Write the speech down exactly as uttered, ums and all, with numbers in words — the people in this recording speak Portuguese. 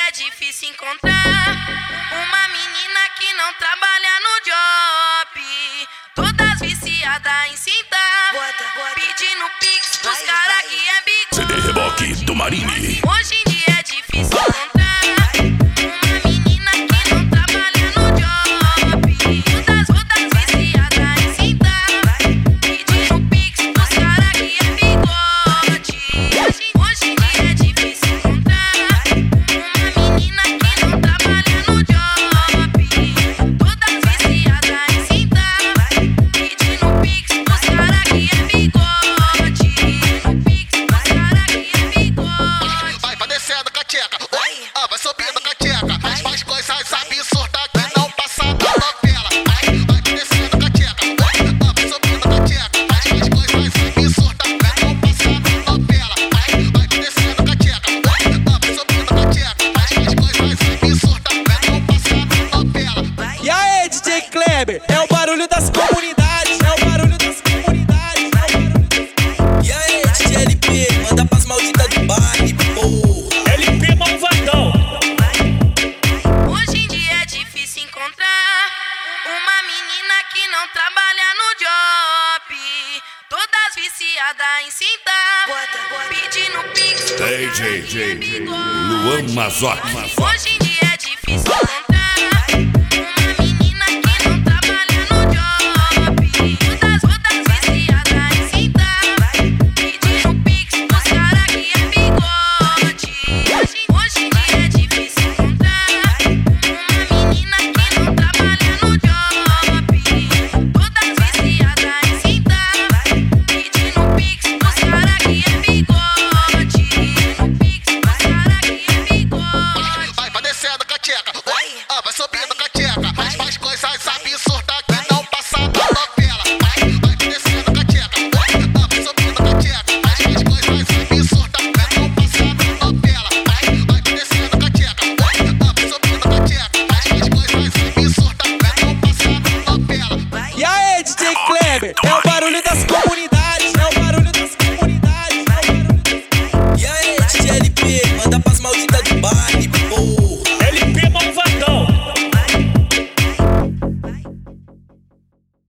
é difícil encontrar uma menina que não trabalha no job. Todas viciadas em cinta, pedindo pix pros caras que é bigode. C D Reboque do Marini. Hoje em dia é difícil encontrar uma menina que não trabalha no job. Todas, todas viciadas em cinta, pedindo pix pros caras que é bigode. Hoje, hoje em dia é difícil encontrar uma menina que não trabalha no job. Todas viciadas em cinta, pedindo pix pros caras que é bigode. Pix pros caras que é bigode. Vai, vai descendo com a tcheca, ah, vai subindo com a tcheca. Faz mais coisas absurdas que não passa na novela. Vai, vai descendo com a tcheca, ah, vai subindo com a tcheca. Faz mais coisas absurdas que não passa na novela. Vai, vai descendo com a tcheca, ah, vai subindo com a tcheca. Faz mais coisas absurdas que não passa na novela. E aí, D J Kleber, é o barulho das comunidades, é o barulho das comunidades, é o barulho das comunidades. E aí, D J L P, manda pras malditas do baile, porra. L P malvadão. Hoje em dia é difícil encontrar uma menina que não trabalha no job. Todas viciadas em cinta, pedindo pix pros D J caras que é bigode. Luan Mazotti. Hoje em dia